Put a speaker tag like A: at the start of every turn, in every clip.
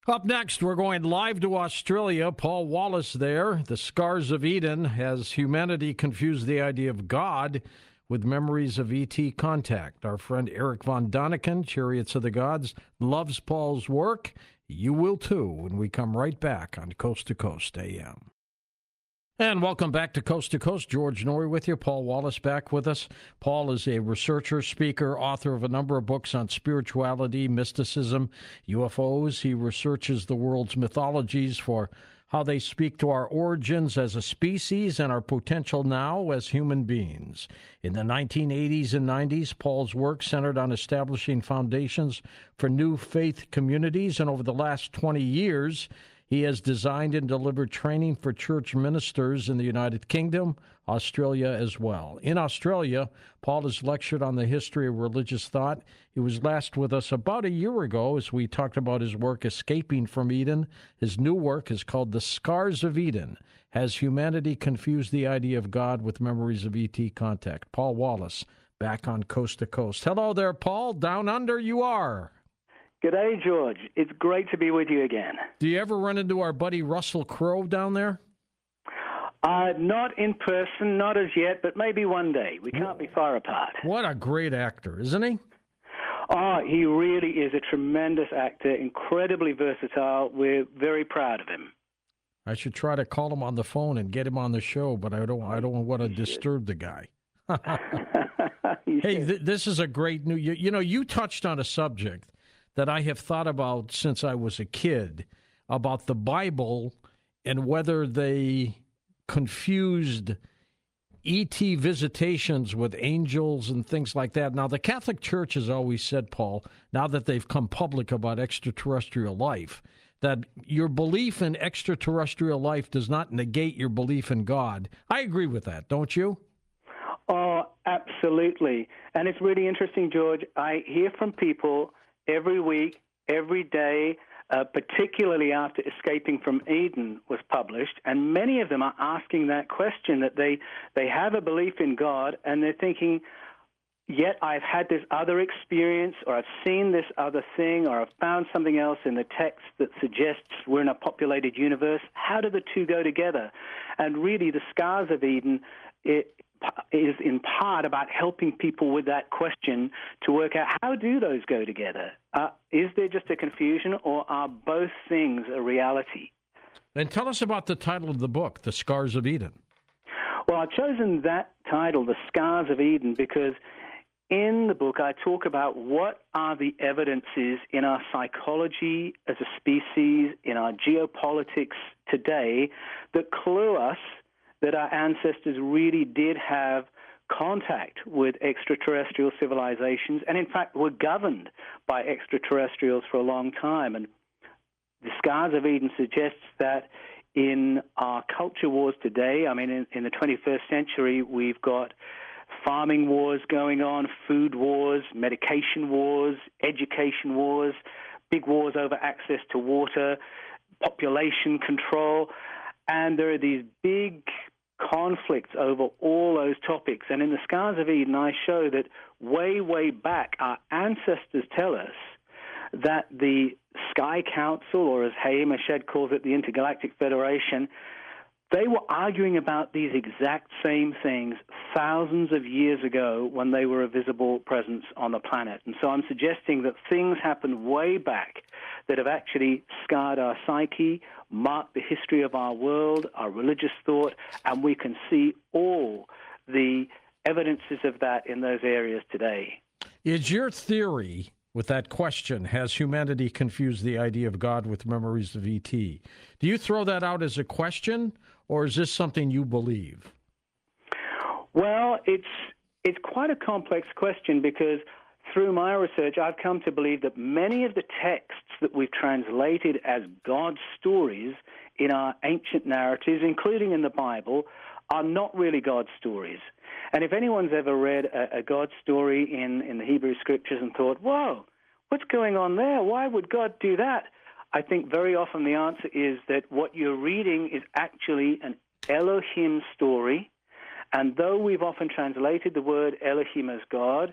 A: Up next, we're going live to Australia. Paul Wallace there. The Scars of Eden. Has humanity confused the idea of God with memories of ET contact? Our friend Eric von Daniken, Chariots of the Gods, loves Paul's work. You will too when we come right back on Coast to Coast AM. And welcome back to Coast. George Noory with you. Paul Wallace back with us. Paul is a researcher, speaker, author of a number of books on spirituality, mysticism, UFOs. He researches the world's mythologies for how they speak to our origins as a species and our potential now as human beings. In the 1980s and 90s, Paul's work centered on establishing foundations for new faith communities, and over the last 20 years, he has designed and delivered training for church ministers in the United Kingdom, Australia as well. In Australia, Paul has lectured on the history of religious thought. He was last with us about a year ago as we talked about his work, Escaping from Eden. His new work is called The Scars of Eden. Has humanity confused the idea of God with memories of ET contact? Paul Wallace, back on Coast to Coast. Hello there, Paul. Down under you are.
B: G'day, George. It's great to be with you again.
A: Do you ever run into our buddy Russell Crowe down there?
B: Not in person, not as yet, but maybe one day. We can't be far apart.
A: What a great actor, isn't he?
B: Oh, he really is a tremendous actor, incredibly versatile. We're very proud of him.
A: I should try to call him on the phone and get him on the show, but I don't want to disturb the guy. Hey, this is a great new. You touched on a subject that I have thought about since I was a kid, about the Bible and whether they confused ET visitations with angels and things like that. Now, the Catholic Church has always said, Paul, now that they've come public about extraterrestrial life, that your belief in extraterrestrial life does not negate your belief in God. I agree with that, don't you?
B: Oh, absolutely. And it's really interesting, George. I hear from people every week, every day, particularly after Escaping from Eden was published, and many of them are asking that question, that they have a belief in God, and they're thinking, yet I've had this other experience, or I've seen this other thing, or I've found something else in the text that suggests we're in a populated universe. How do the two go together? And really, the Scars of Eden, it is in part about helping people with that question to work out, how do those go together? Is there just a confusion, or are both things a reality?
A: And tell us about the title of the book, The Scars of Eden.
B: Well, I've chosen that title, The Scars of Eden, because in the book I talk about what are the evidences in our psychology as a species, in our geopolitics today, that clue us that our ancestors really did have contact with extraterrestrial civilizations, and in fact were governed by extraterrestrials for a long time. And the Scars of Eden suggests that in our culture wars today, I mean, in the 21st century, we've got farming wars going on, food wars, medication wars, education wars, big wars over access to water, population control, and there are these big conflicts over all those topics. And in the Scars of Eden, I show that way, way back, our ancestors tell us that the Sky Council, or as Haim Eshed calls it, the Intergalactic Federation, they were arguing about these exact same things thousands of years ago when they were a visible presence on the planet. And so I'm suggesting that things happened way back that have actually scarred our psyche, marked the history of our world, our religious thought, and we can see all the evidences of that in those areas today.
A: Is your theory with that question, has humanity confused the idea of God with memories of ET? Do you throw that out as a question, or is this something you believe?
B: Well, it's quite a complex question, because through my research, I've come to believe that many of the texts that we've translated as God's stories in our ancient narratives, including in the Bible, are not really God's stories. And if anyone's ever read a God story in the Hebrew Scriptures and thought, whoa, what's going on there? Why would God do that? I think very often the answer is that what you're reading is actually an Elohim story. And though we've often translated the word Elohim as God,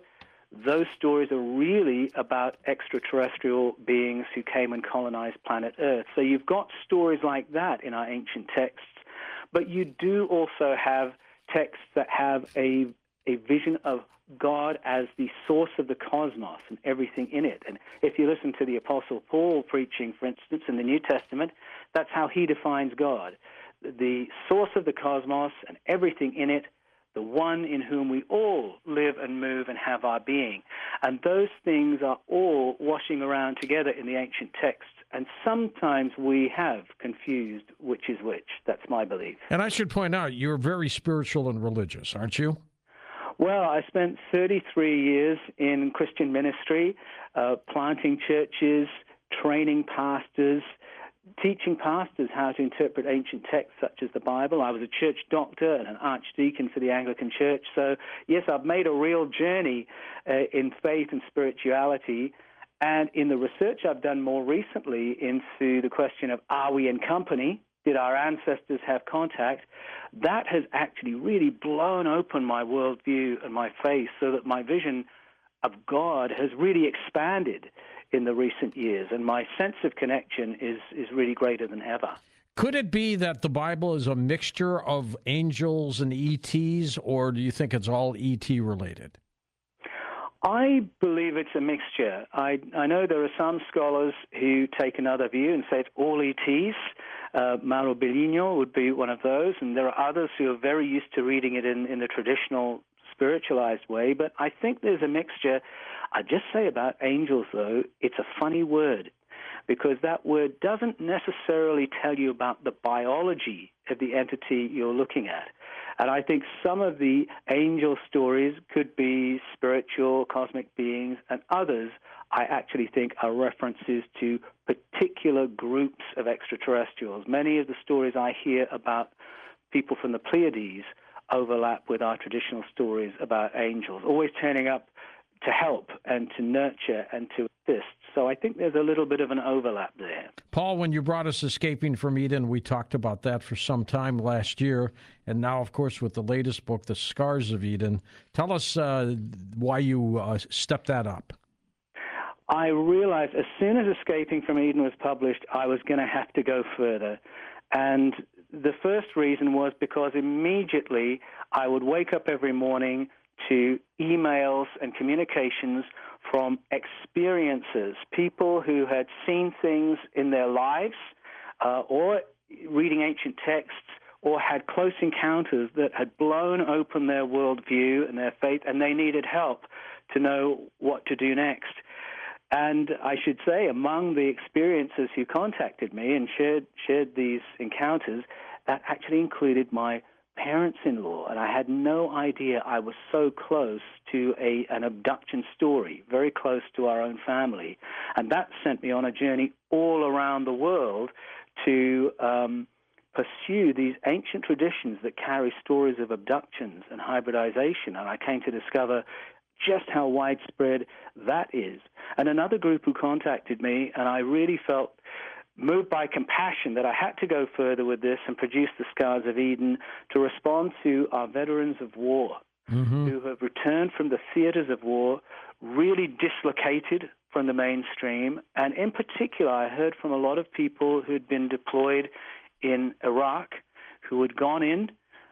B: those stories are really about extraterrestrial beings who came and colonized planet Earth. So you've got stories like that in our ancient texts, but you do also have texts that have a vision of God as the source of the cosmos and everything in it. And if you listen to the Apostle Paul preaching, for instance, in the New Testament, that's how he defines God. The source of the cosmos and everything in it, the one in whom we all live and move and have our being. And those things are all washing around together in the ancient texts. And sometimes we have confused which is which. That's my belief.
A: And I should point out, you're very spiritual and religious, aren't you?
B: Well, I spent 33 years in Christian ministry, planting churches, training pastors, teaching pastors how to interpret ancient texts such as the Bible. I was a church doctor and an archdeacon for the Anglican Church. So, yes, I've made a real journey in faith and spirituality. And in the research I've done more recently into the question of, are we in company? Did our ancestors have contact? That has actually really blown open my worldview and my faith so that my vision of God has really expanded in the recent years, and my sense of connection is really greater than ever.
A: Could it be that the Bible is a mixture of angels and ETs, or do you think it's all ET related?
B: I believe it's a mixture. I know there are some scholars who take another view and say it's all ETs. Mauro Bellino would be one of those, and there are others who are very used to reading it in the traditional spiritualized way, but I think there's a mixture. I just say about angels, though, it's a funny word, because that word doesn't necessarily tell you about the biology of the entity you're looking at. And I think some of the angel stories could be spiritual, cosmic beings, and others I actually think are references to particular groups of extraterrestrials. Many of the stories I hear about people from the Pleiades overlap with our traditional stories about angels, always turning up to help and to nurture and to assist. So I think there's a little bit of an overlap there.
A: Paul, when you brought us Escaping from Eden, we talked about that for some time last year. And now, of course, with the latest book, The Scars of Eden, tell us why you stepped that up.
B: I realized as soon as Escaping from Eden was published, I was going to have to go further. And the first reason was because immediately I would wake up every morning to emails and communications from experiencers, people who had seen things in their lives or reading ancient texts or had close encounters that had blown open their worldview and their faith, and they needed help to know what to do next. And I should say, among the experiencers who contacted me and shared these encounters, that actually included my parents-in-law, and I had no idea I was so close to an abduction story, very close to our own family. And that sent me on a journey all around the world to pursue these ancient traditions that carry stories of abductions and hybridization. And I came to discover just how widespread that is. And another group who contacted me, and I really felt moved by compassion that I had to go further with this and produce The Scars of Eden to respond to our veterans of war who have returned from the theaters of war really dislocated from the mainstream. And in particular, I heard from a lot of people who had been deployed in Iraq, who had gone in,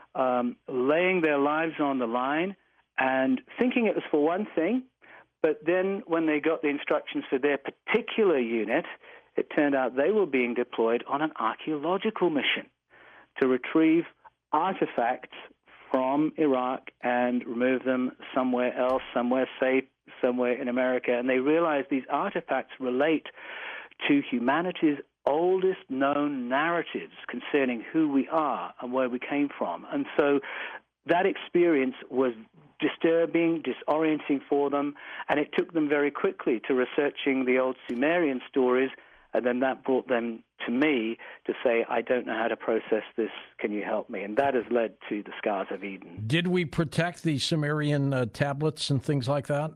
B: laying their lives on the line and thinking it was for one thing, but then when they got the instructions for their particular unit, it turned out they were being deployed on an archaeological mission to retrieve artifacts from Iraq and remove them somewhere else, somewhere safe, somewhere in America. And they realized these artifacts relate to humanity's oldest known narratives concerning who we are and where we came from. And so that experience was disturbing, disorienting for them, and it took them very quickly to researching the old Sumerian stories. And then that brought them to me to say, I don't know how to process this. Can you help me? And that has led to The Scars of Eden.
A: Did we protect the Sumerian tablets and things like that?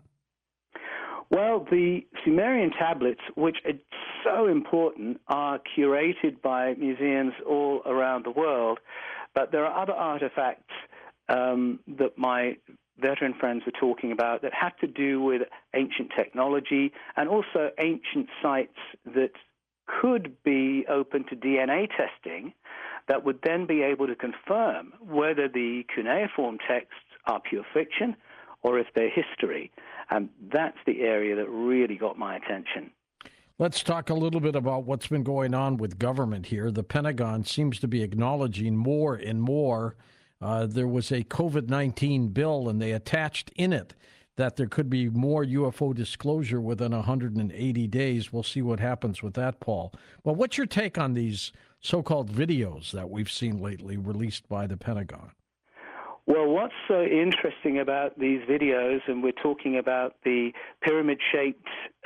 B: Well, the Sumerian tablets, which are so important, are curated by museums all around the world. But there are other artifacts that my veteran friends were talking about that had to do with ancient technology and also ancient sites that could be open to DNA testing that would then be able to confirm whether the cuneiform texts are pure fiction or if they're history. And that's the area that really got my attention.
A: Let's talk a little bit about what's been going on with government here. The Pentagon seems to be acknowledging more and more. There was a COVID-19 bill, and they attached in it that there could be more UFO disclosure within 180 days. We'll see what happens with that, Paul. But what's your take on these so-called videos that we've seen lately released by the Pentagon?
B: Well, what's so interesting about these videos, and we're talking about the pyramid-shaped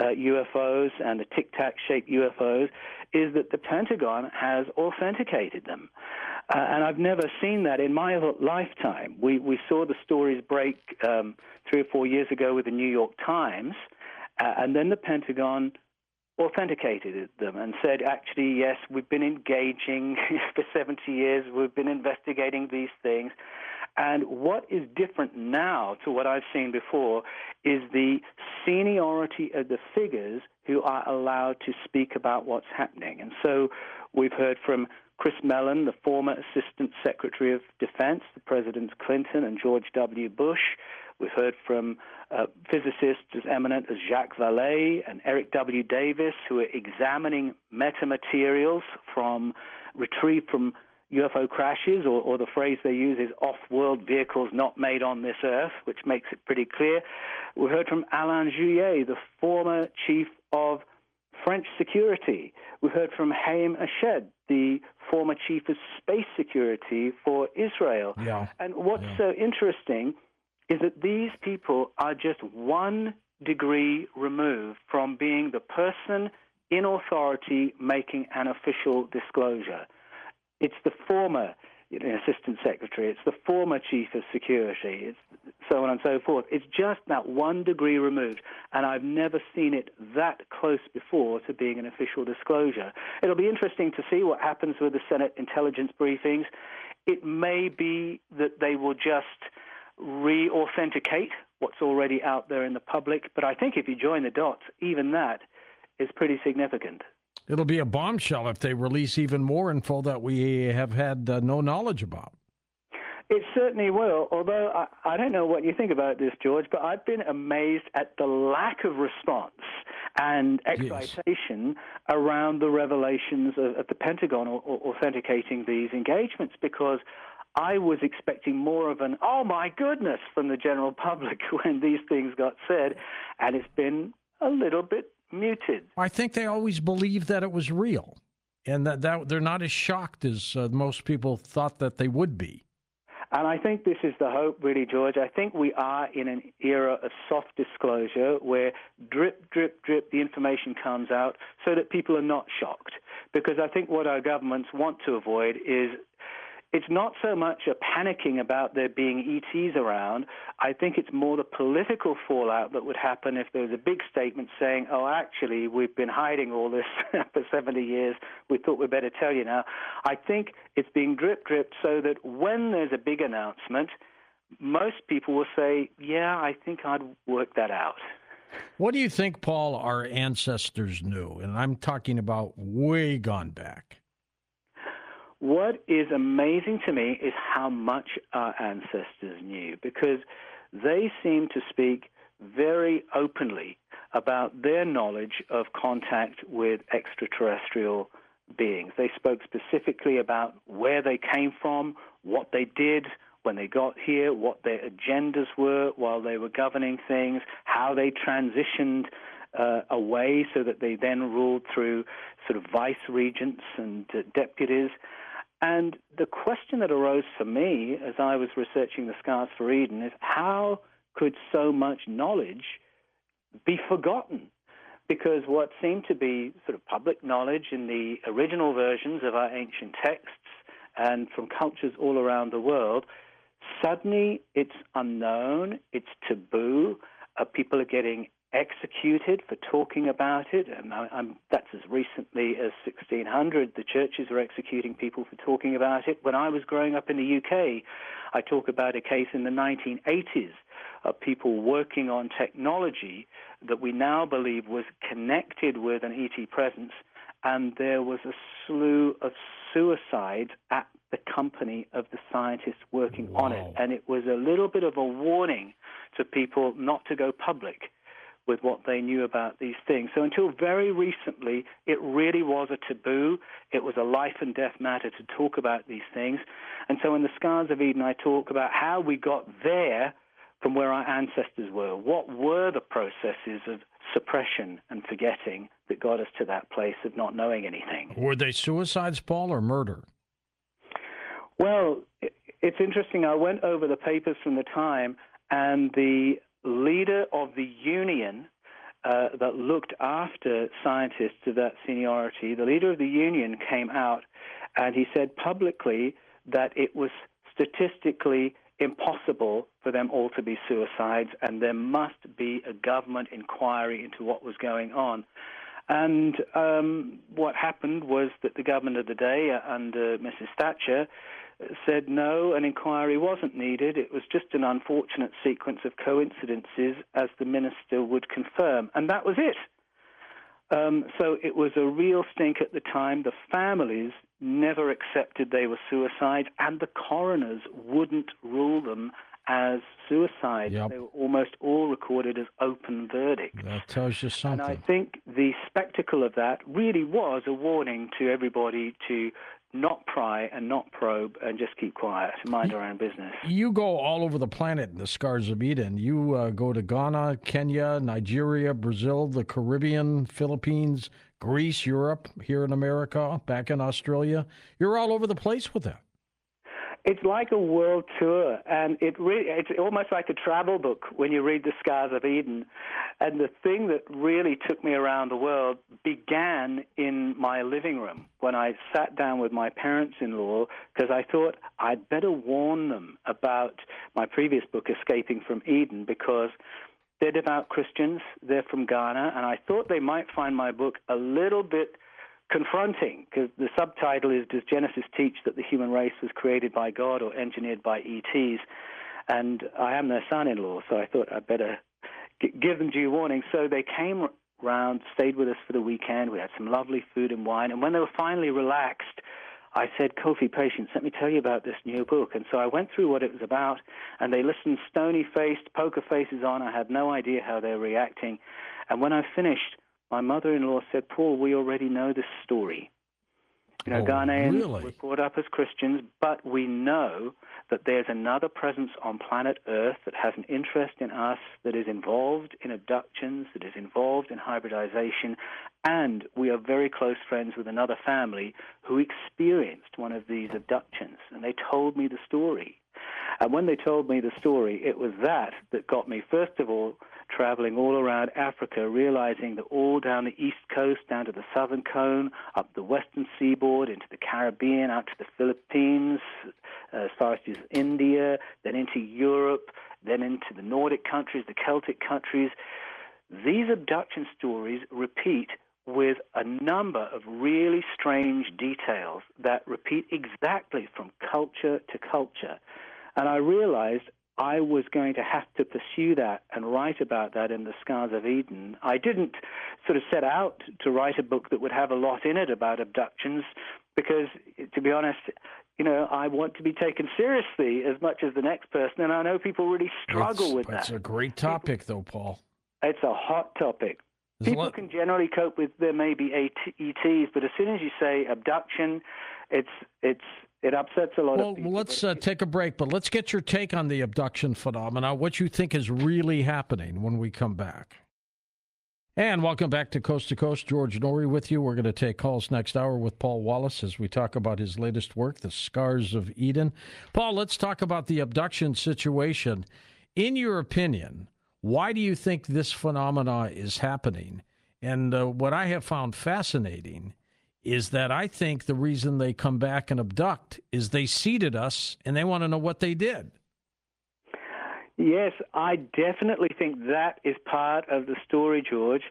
B: UFOs and the tic-tac-shaped UFOs, is that the Pentagon has authenticated them. And I've never seen that in my lifetime. We saw the stories break 3 or 4 years ago with the New York Times, and then the Pentagon authenticated them and said, actually, yes, we've been engaging for 70 years, we've been investigating these things. And what is different now to what I've seen before is the seniority of the figures who are allowed to speak about what's happening. And so we've heard from Chris Mellon, the former Assistant Secretary of Defense to Presidents Clinton and George W. Bush. We've heard from physicists as eminent as Jacques Vallée and Eric W. Davis, who are examining metamaterials retrieved from UFO crashes, or the phrase they use is off-world vehicles not made on this earth, which makes it pretty clear. We heard from Alain Juillet, the former chief of French security. We heard from Haim Eshed, the former chief of space security for Israel.
A: Yeah.
B: And what's so interesting is that these people are just 1 degree removed from being the person in authority making an official disclosure. It's the former assistant secretary, it's the former chief of security, it's so on and so forth. It's just that 1 degree removed, and I've never seen it that close before to being an official disclosure. It'll be interesting to see what happens with the Senate intelligence briefings. It may be that they will just re-authenticate what's already out there in the public, but I think if you join the dots, even that is pretty significant.
A: It'll be a bombshell if they release even more info that we have had no knowledge about.
B: It certainly will, although I don't know what you think about this, George, but I've been amazed at the lack of response and excitation around the revelations of the Pentagon authenticating these engagements, because I was expecting more of an, oh my goodness, from the general public when these things got said, and it's been a little bit muted.
A: I think they always believed that it was real, and that they're not as shocked as most people thought that they would be.
B: And I think this is the hope, really, George. I think we are in an era of soft disclosure where drip, drip, drip, the information comes out so that people are not shocked. Because I think what our governments want to avoid is, it's not so much a panicking about there being ETs around. I think it's more the political fallout that would happen if there was a big statement saying, oh, actually, we've been hiding all this for 70 years. We thought we'd better tell you now. I think it's being drip-dripped so that when there's a big announcement, most people will say, yeah, I think I'd work that out.
A: What do you think, Paul, our ancestors knew? And I'm talking about way gone back.
B: What is amazing to me is how much our ancestors knew, because they seem to speak very openly about their knowledge of contact with extraterrestrial beings. They spoke specifically about where they came from, what they did when they got here, what their agendas were while they were governing things, how they transitioned away so that they then ruled through sort of vice regents and deputies. And the question that arose for me as I was researching the Scars for Eden is, how could so much knowledge be forgotten? Because what seemed to be sort of public knowledge in the original versions of our ancient texts and from cultures all around the world, suddenly it's unknown, it's taboo, people are getting executed for talking about it, and that's as recently as 1600. The churches were executing people for talking about it. When I was growing up in the UK, I talk about a case in the 1980s of people working on technology that we now believe was connected with an ET presence, and there was a slew of suicides at the company of the scientists working on it. And it was a little bit of a warning to people not to go public with what they knew about these things. So until very recently, it really was a taboo. It was a life and death matter to talk about these things. And so in the Scars of Eden, I talk about how we got there from where our ancestors were. What were the processes of suppression and forgetting that got us to that place of not knowing anything?
A: Were they suicides, Paul, or murder?
B: Well, it's interesting. I went over the papers from the time, and the leader of the union that looked after scientists of that seniority, the leader of the union came out and he said publicly that it was statistically impossible for them all to be suicides, and there must be a government inquiry into what was going on. And what happened was that the government of the day, under Mrs. Thatcher, said no, an inquiry wasn't needed. It was just an unfortunate sequence of coincidences, as the minister would confirm. And that was it. So it was a real stink at the time. The families never accepted they were suicides, and the coroners wouldn't rule them as suicides.
A: Yep.
B: They were almost all recorded as open verdicts.
A: That tells you something.
B: And I think the spectacle of that really was a warning to everybody to not pry and not probe and just keep quiet, mind our own business.
A: You go all over the planet in the Scars of Eden. You go to Ghana, Kenya, Nigeria, Brazil, the Caribbean, Philippines, Greece, Europe, here in America, back in Australia. You're all over the place with that.
B: It's like a world tour, and it's almost like a travel book when you read The Scars of Eden. And the thing that really took me around the world began in my living room when I sat down with my parents-in-law, because I thought I'd better warn them about my previous book, Escaping from Eden, because they're devout Christians, they're from Ghana, and I thought they might find my book a little bit confronting, because the subtitle is, Does Genesis Teach That the Human Race Was Created by God or Engineered by ETs? And I am their son-in-law, so I thought I'd better give them due warning. So they came round, stayed with us for the weekend. We had some lovely food and wine. And when they were finally relaxed, I said, Kofi, patience, let me tell you about this new book. And so I went through what it was about, and they listened stony-faced, poker faces on. I had no idea how they were reacting. And when I finished, my mother-in-law said, Paul, we already know this story. Ghanaians were brought up as Christians, but we know that there's another presence on planet Earth that has an interest in us, that is involved in abductions, that is involved in hybridization, and we are very close friends with another family who experienced one of these abductions, and they told me the story. And when they told me the story, it was that got me, first of all, traveling all around Africa, realizing that all down the east coast, down to the southern cone, up the western seaboard, into the Caribbean, out to the Philippines, as far as India, then into Europe, then into the Nordic countries, the Celtic countries, these abduction stories repeat with a number of really strange details that repeat exactly from culture to culture. And I realized I was going to have to pursue that and write about that in The Scars of Eden. I didn't sort of set out to write a book that would have a lot in it about abductions because, to be honest, I want to be taken seriously as much as the next person, and I know people really struggle with that.
A: It's a great topic, though, Paul.
B: It's a hot topic. People can generally cope with there may be ETs, but as soon as you say abduction, it upsets a lot of people.
A: Well, let's take a break, but let's get your take on the abduction phenomena, what you think is really happening when we come back. And welcome back to Coast. George Noory with you. We're going to take calls next hour with Paul Wallace as we talk about his latest work, The Scars of Eden. Paul, let's talk about the abduction situation. In your opinion, why do you think this phenomena is happening? And what I have found fascinating is that I think the reason they come back and abduct is they seeded us and they want to know what they did.
B: Yes, I definitely think that is part of the story, George.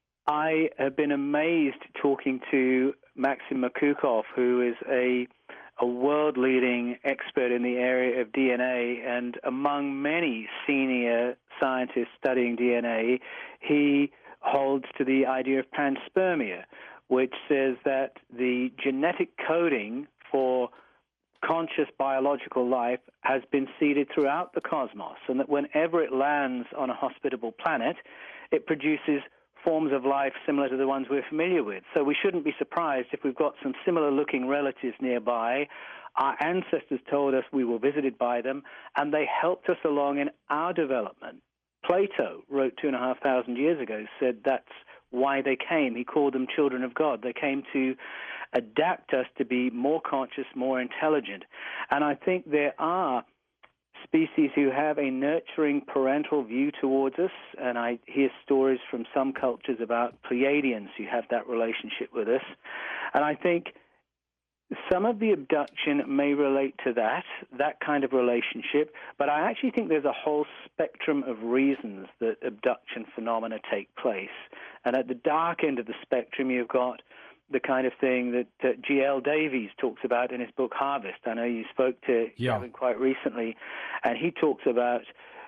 B: I have been amazed talking to Maxim Makukov, who is a a world-leading expert in the area of DNA, and among many senior scientists studying DNA, he holds to the idea of panspermia, which says that the genetic coding for conscious biological life has been seeded throughout the cosmos, and that whenever it lands on a hospitable planet, it produces forms of life similar to the ones we're familiar with. So we shouldn't be surprised if we've got some similar-looking relatives nearby. Our ancestors told us we were visited by them, and they helped us along in our development. Plato wrote 2,500 years ago, said that's why they came. He called them children of God. They came to adapt us to be more conscious, more intelligent. And I think there are species who have a nurturing parental view towards us, and I hear stories from some cultures about Pleiadians who have that relationship with us. And I think some of the abduction may relate to that kind of relationship, but I actually think there's a whole spectrum of reasons that abduction phenomena take place. And at the dark end of the spectrum, you've got the kind of thing that G.L. Davies talks about in his book Harvest. I know you spoke to Gavin quite recently, and he talks about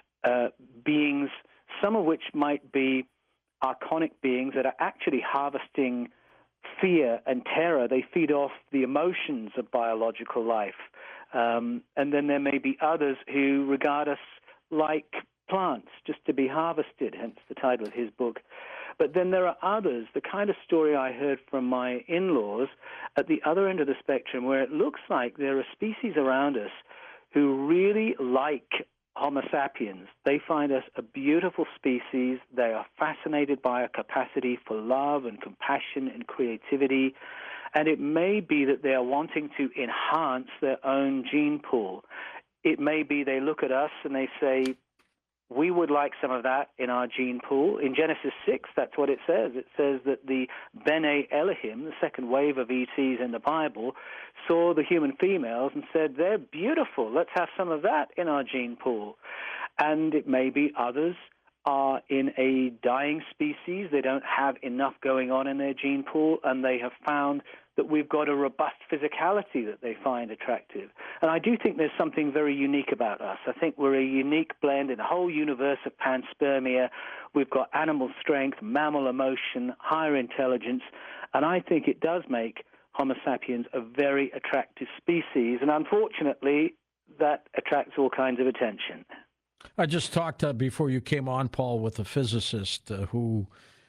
B: beings, some of which might be archonic beings that are actually harvesting fear and terror. They feed off the emotions of biological life. And then there may be others who regard us like plants, just to be harvested, hence the title of his book. But then there are others, the kind of story I heard from my in-laws at the other end of the spectrum, where it looks like there are species around us who really like Homo sapiens. They find us a beautiful species. They are fascinated by our capacity for love and compassion and creativity. And it may be that they are wanting to enhance their own gene pool. It may be they look at us and they say, we would like some of that in our gene pool. In Genesis 6, that's what it says. It says that the Bene Elohim, the second wave of ETs in the Bible, saw the human females and said, they're beautiful. Let's have some of that in our gene pool. And it may be others are in a dying species. They don't have enough going on in their gene pool, and they have found that we've got a robust physicality that they find attractive. And I do think there's something very unique about us. I think we're a unique blend in the whole universe of panspermia. We've got animal strength, mammal emotion, higher intelligence, and I think it does make Homo sapiens a very attractive species, and unfortunately, that attracts all kinds of attention.
A: I just talked before you came on, Paul, with a physicist who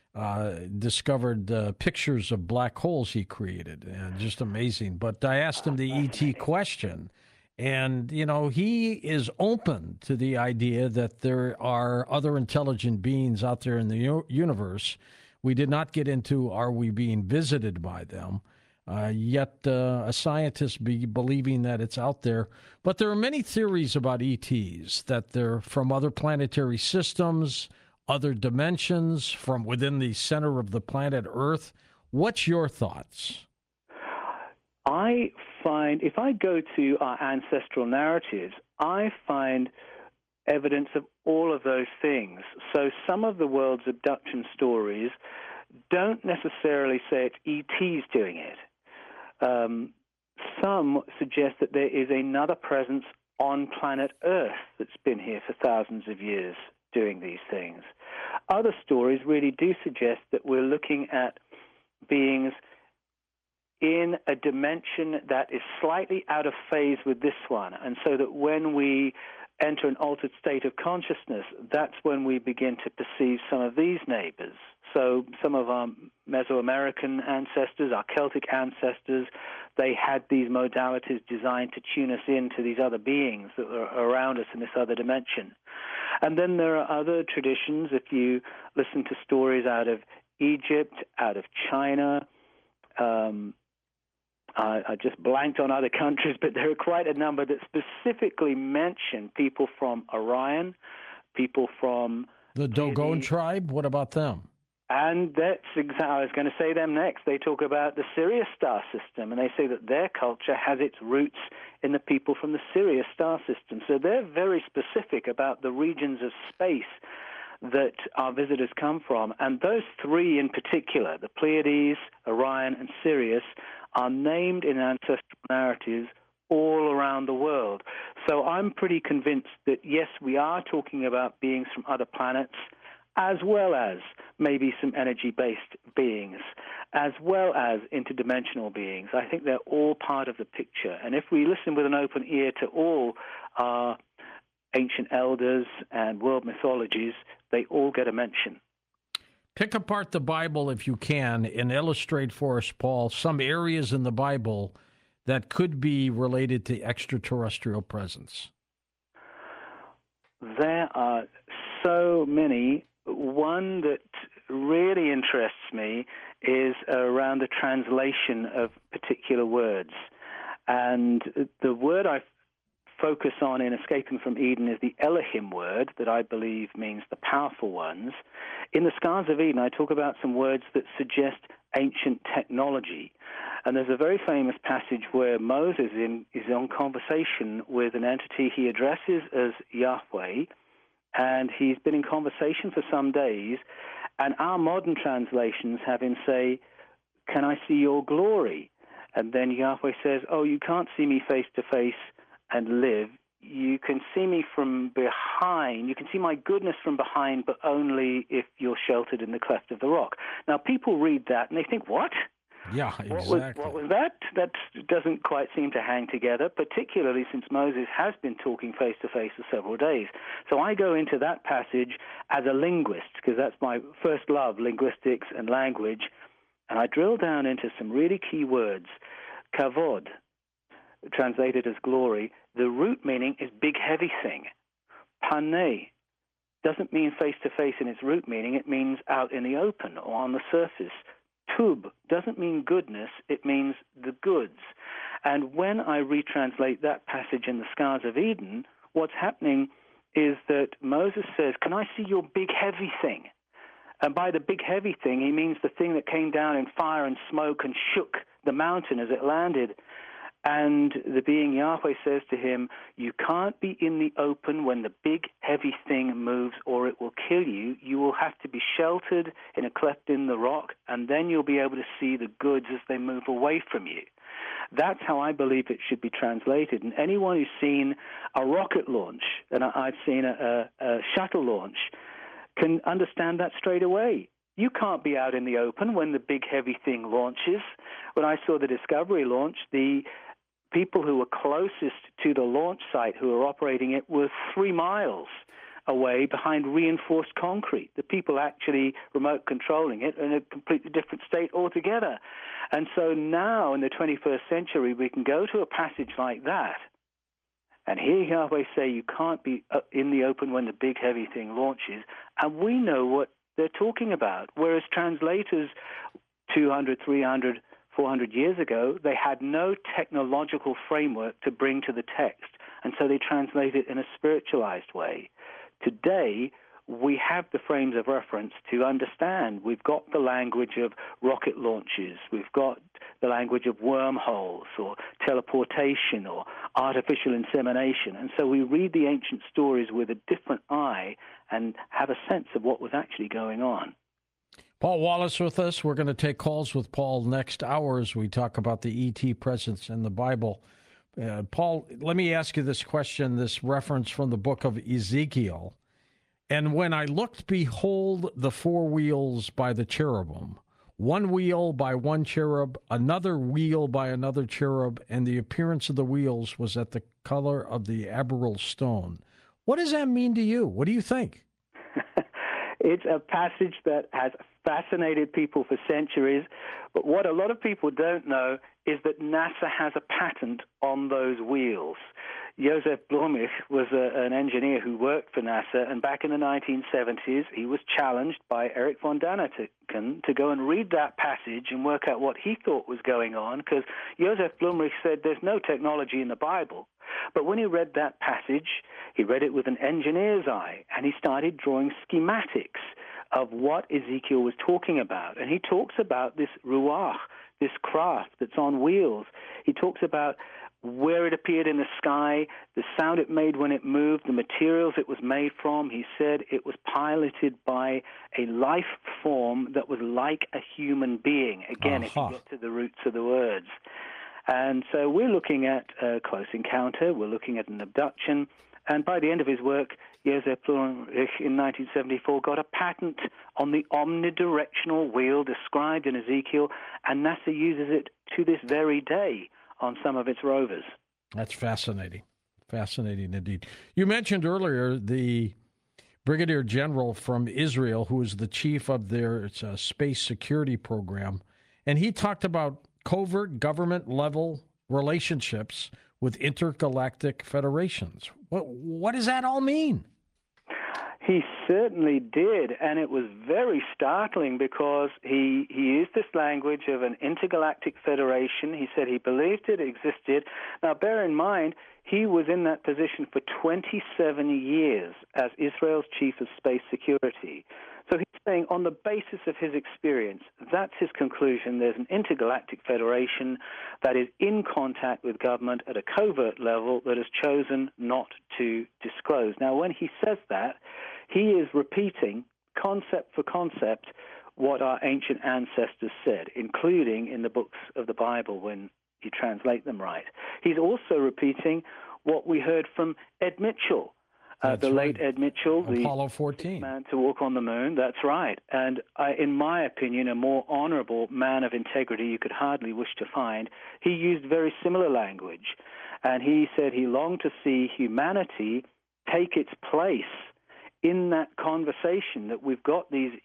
A: discovered pictures of black holes he created. Just amazing. But I asked him the ET question, and, you know, he is open to the idea that there are other intelligent beings out there in the universe. We did not get into, are we being visited by them? Yet a scientist believing that it's out there. But there are many theories about ETs, that they're from other planetary systems, other dimensions, from within the center of the planet Earth. What's your thoughts?
B: I find, if I go to our ancestral narratives, I find evidence of all of those things. So some of the world's abduction stories don't necessarily say it's ETs doing it. Some suggest that there is another presence on planet Earth that's been here for thousands of years doing these things. Other stories really do suggest that we're looking at beings in a dimension that is slightly out of phase with this one, and so that when we enter an altered state of consciousness, that's when we begin to perceive some of these neighbors. So some of our Mesoamerican ancestors, our Celtic ancestors, they had these modalities designed to tune us into these other beings that are around us in this other dimension. And then there are other traditions. If you listen to stories out of Egypt, out of China, I just blanked on other countries, but there are quite a number that specifically mention people from Orion, people from
A: the Dogon tribe. What about them?
B: And that's exactly, I was going to say them next. They talk about the Sirius star system, and they say that their culture has its roots in the people from the Sirius star system. So they're very specific about the regions of space that our visitors come from. And those three in particular, the Pleiades, Orion, and Sirius, are named in ancestral narratives all around the world. So I'm pretty convinced that, yes, we are talking about beings from other planets, as well as maybe some energy-based beings, as well as interdimensional beings. I think they're all part of the picture. And if we listen with an open ear to all our ancient elders and world mythologies, they all get a mention.
A: Pick apart the Bible if you can and illustrate for us, Paul, some areas in the Bible that could be related to extraterrestrial presence.
B: There are so many. One that really interests me is around the translation of particular words. And the word I focus on in Escaping from Eden is the Elohim word that I believe means the powerful ones. In the Scars of Eden, I talk about some words that suggest ancient technology. And there's a very famous passage where Moses is on conversation with an entity he addresses as Yahweh, and he's been in conversation for some days, and our modern translations have him say, "Can I see your glory?" And then Yahweh says, "Oh, you can't see me face to face and live. You can see me from behind. You can see my goodness from behind, but only if you're sheltered in the cleft of the rock." Now, people read that and they think, what?
A: Yeah, exactly.
B: What was that? That doesn't quite seem to hang together, particularly since Moses has been talking face-to-face for several days. So I go into that passage as a linguist, because that's my first love, linguistics and language, and I drill down into some really key words. Kavod, translated as glory, the root meaning is big, heavy thing. Paneh doesn't mean face-to-face in its root meaning. It means out in the open or on the surface. Tub doesn't mean goodness, it means the goods. And when I retranslate that passage in the Scars of Eden, what's happening is that Moses says, "Can I see your big heavy thing?" And by the big heavy thing, he means the thing that came down in fire and smoke and shook the mountain as it landed. And the being Yahweh says to him, "You can't be in the open when the big, heavy thing moves, or it will kill you. You will have to be sheltered in a cleft in the rock, and then you'll be able to see the goods as they move away from you." That's how I believe it should be translated. And anyone who's seen a rocket launch, and I've seen a shuttle launch, can understand that straight away. You can't be out in the open when the big, heavy thing launches. When I saw the Discovery launch, the people who were closest to the launch site who were operating it were 3 miles away behind reinforced concrete. The people actually remote controlling it in a completely different state altogether. And so now in the 21st century, we can go to a passage like that and hear Yahweh say you can't be in the open when the big heavy thing launches, and we know what they're talking about. Whereas translators 200, 300, 400 years ago, they had no technological framework to bring to the text, and so they translate it in a spiritualized way. Today, we have the frames of reference to understand. We've got the language of rocket launches. We've got the language of wormholes or teleportation or artificial insemination. And so we read the ancient stories with a different eye and have a sense of what was actually going on.
A: Paul Wallace with us. We're going to take calls with Paul next hour as we talk about the ET presence in the Bible. Paul, let me ask you this question, this reference from the book of Ezekiel. "And when I looked, behold, the 4 wheels by the cherubim, one wheel by one cherub, another wheel by another cherub, and the appearance of the wheels was at the color of the arboreal stone." What does that mean to you? What do you think?
B: It's a passage that has fascinated people for centuries, but what a lot of people don't know is that NASA has a patent on those wheels. Joseph Blumich was an engineer who worked for NASA, and back in the 1970s, he was challenged by Erich von Däniken to go and read that passage and work out what he thought was going on, because Joseph Blumich said there's no technology in the Bible. But when he read that passage, he read it with an engineer's eye, and he started drawing schematics of what Ezekiel was talking about. And he talks about this ruach, this craft that's on wheels. He talks about where it appeared in the sky, the sound it made when it moved, the materials it was made from. He said it was piloted by a life form that was like a human being. Again, if you get to the roots of the words. And so we're looking at a close encounter, we're looking at an abduction, and by the end of his work, Josef Plumrich in 1974 got a patent on the omnidirectional wheel described in Ezekiel, and NASA uses it to this very day on some of its rovers.
A: That's fascinating. Fascinating indeed. You mentioned earlier the Brigadier General from Israel, who is the chief of their space security program, and he talked about covert government-level relationships with intergalactic federations. What does that all mean?
B: He certainly did, and it was very startling because he used this language of an intergalactic federation. He said he believed it existed. Now, bear in mind, he was in that position for 27 years as Israel's chief of space security. So he's saying, on the basis of his experience, that's his conclusion. There's an intergalactic federation that is in contact with government at a covert level that has chosen not to disclose. Now, when he says that, he is repeating concept for concept what our ancient ancestors said, including in the books of the Bible when you translate them right. He's also repeating what we heard from Ed Mitchell, the late Ed Mitchell,
A: Apollo 14.
B: The man to walk on the moon. That's right. And in my opinion, a more honorable man of integrity you could hardly wish to find. He used very similar language. And he said he longed to see humanity take its place in that conversation, that we've got these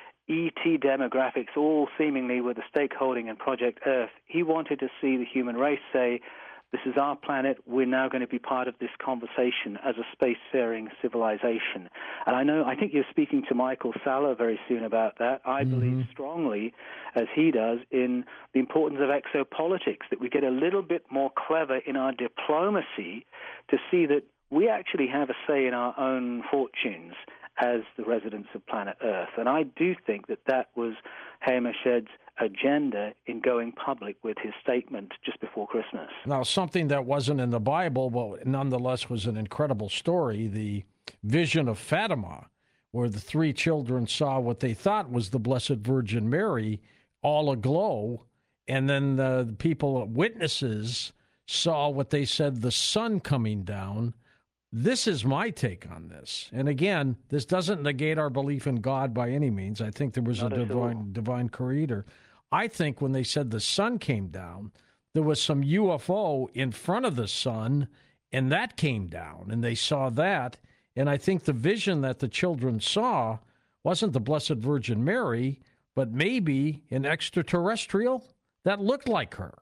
B: ET demographics all seemingly with the stakeholding in Project Earth. He wanted to see the human race say, this is our planet, we're now going to be part of this conversation as a spacefaring civilization. And I think you're speaking to Michael Salla very soon about that. I believe strongly, as he does, in the importance of exopolitics, that we get a little bit more clever in our diplomacy to see that we actually have a say in our own fortunes as the residents of planet Earth. And I do think that that was Hamish Ed's agenda in going public with his statement just before Christmas.
A: Now, something that wasn't in the Bible, but nonetheless was an incredible story, the vision of Fatima, where the three children saw what they thought was the Blessed Virgin Mary all aglow, and then the people, witnesses, saw what they said the sun coming down. This is my take on this. And again, this doesn't negate our belief in God by any means. I think there was a divine creator. I think when they said the sun came down, there was some UFO in front of the sun, and that came down, and they saw that. And I think the vision that the children saw wasn't the Blessed Virgin Mary, but maybe an extraterrestrial that looked like her.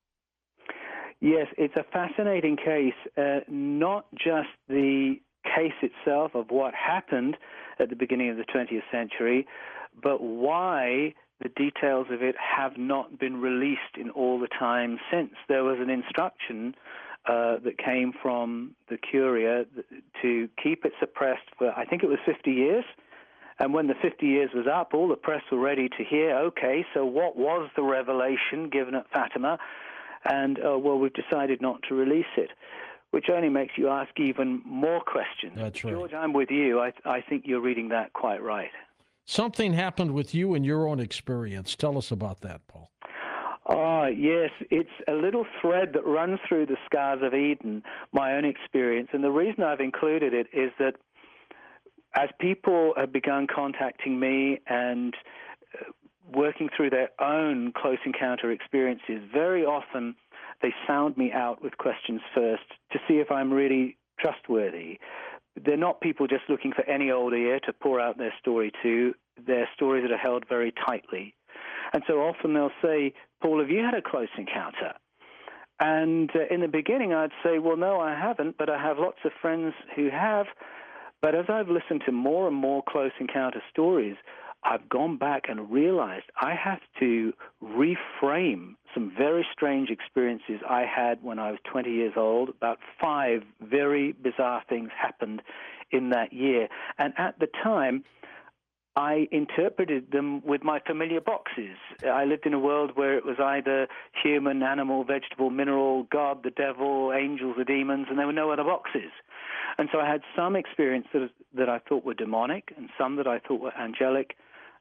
B: Yes, it's a fascinating case, not just the case itself of what happened at the beginning of the 20th century, but why the details of it have not been released in all the time since. There was an instruction that came from the Curia to keep it suppressed for, I think it was 50 years. And when the 50 years was up, all the press were ready to hear, okay, so what was the revelation given at Fatima? And, well, we've decided not to release it, which only makes you ask even more questions.
A: That's right.
B: George, I'm with you. I think you're reading that quite right.
A: Something happened with you in your own experience. Tell us about that, Paul.
B: Oh, yes. It's a little thread that runs through the Scars of Eden, my own experience. And the reason I've included it is that as people have begun contacting me and working through their own close encounter experiences, very often they sound me out with questions first to see if I'm really trustworthy. They're not people just looking for any old ear to pour out their story to. They're stories that are held very tightly. And so often they'll say, Paul, have you had a close encounter? And in the beginning I'd say, well, no, I haven't, but I have lots of friends who have. But as I've listened to more and more close encounter stories, I've gone back and realized I have to reframe some very strange experiences I had when I was 20 years old. About 5 very bizarre things happened in that year. And at the time, I interpreted them with my familiar boxes. I lived in a world where it was either human, animal, vegetable, mineral, God, the devil, angels, the demons, and there were no other boxes. And so I had some experiences that I thought were demonic and some that I thought were angelic.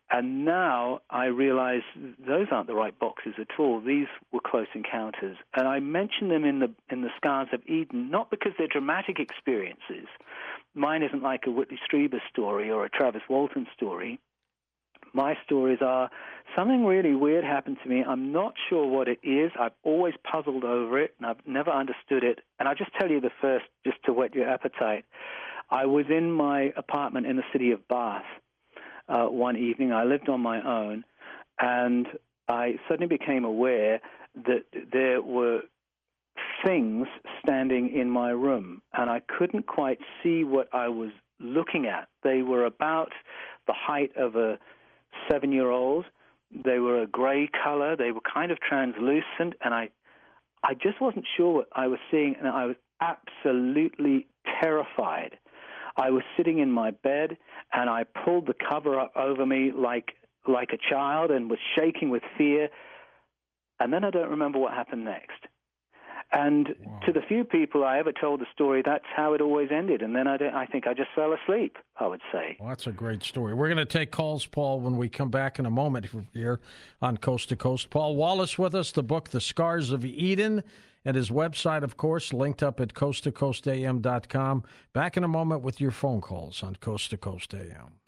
B: And now I realize those aren't the right boxes at all. These were close encounters. And I mention them in the Scars of Eden, not because they're dramatic experiences. Mine isn't like a Whitley Strieber story or a Travis Walton story. My stories are something really weird happened to me. I'm not sure what it is. I've always puzzled over it, and I've never understood it. And I'll just tell you the first, just to whet your appetite. I was in my apartment in the city of Bath one evening. I lived on my own, and I suddenly became aware that there were things standing in my room, and I couldn't quite see what I was looking at. They were about the height of a 7-year-old. They were a gray color. They were kind of translucent, and I just wasn't sure what I was seeing, and I was absolutely terrified. I was sitting in my bed, and I pulled the cover up over me like a child and was shaking with fear, and then I don't remember what happened next. And
A: Wow.
B: to the few people I ever told the story, that's how it always ended. And then I think I just fell asleep, I would say.
A: Well, that's a great story. We're going to take calls, Paul, when we come back in a moment here on Coast to Coast. Paul Wallace with us, the book, The Scars of Eden, and his website, of course, linked up at coasttocoastam.com. Back in a moment with your phone calls on Coast to Coast AM.